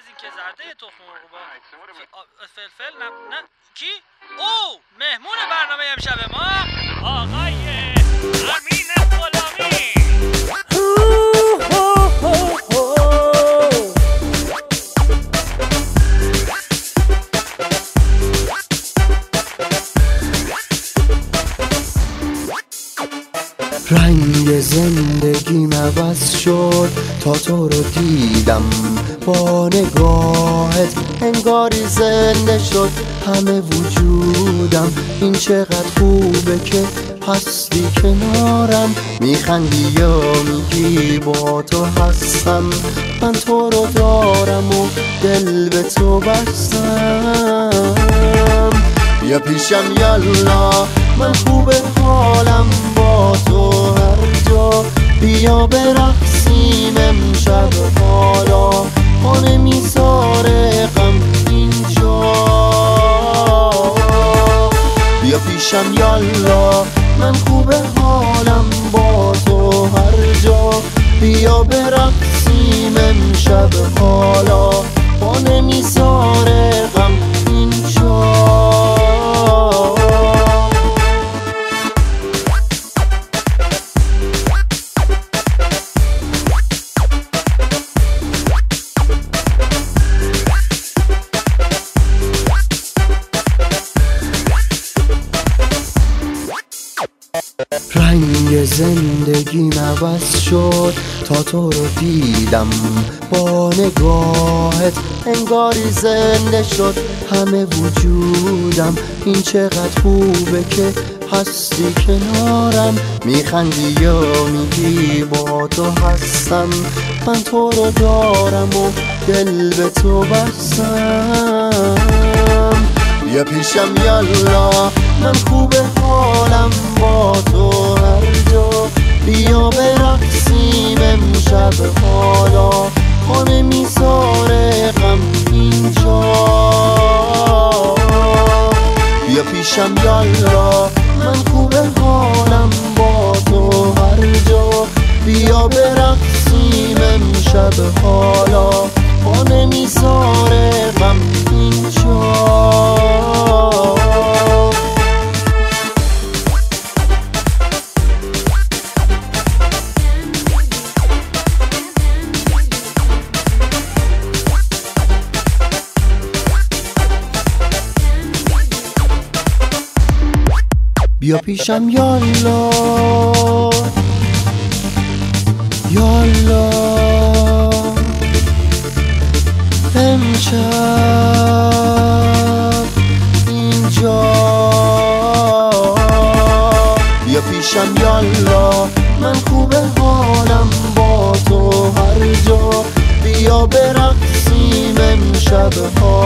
این که زرده تخم مرغ با فلفل نه کی؟ او مهمون برنامه امشب ما آقای امین غلامی. رنگ زندگیم عوض شد تا تو رو دیدم، با نگاهت انگاری زنده شد همه وجودم. این چقدر خوبه که هستی کنارم، میخندی یا میگی با تو هستم. من تو رو دارم و دل به تو بستم. بیا پیشم یالا، من خوبه حالم با تو هر جا. بیا برقصیم امشب حالا، خانه میذاره غم اینجا. بیا پیشم یالا، من خوبه حالم با تو هر جا. بیا برقصیم امشب حالا، خانه میذاره غم اینجا. رنگ زندگیم عوض شد تا تو رو دیدم، با نگاهت انگاری زنده شد همه وجودم. این چقدر خوبه که هستی کنارم، میخندی یا میگی با تو هستم. من تو رو دارم و دل به تو بستم. بیا پیشم یالا، من خوبه حالم با تو هر جا. بیا برقصیم امشب حالا، خانه میذاره غم اینجا. بیا پیشم یالا، من خوبه حالم با تو هر جا. بیا برقصیم امشب حالا، خانه میذاره غم اینجا. بیا پیشم یالا، یالا امشب اینجا. بیا پیشم یالا، من خوبه حالم با تو هر جا. بیا برقصیم امشب ها،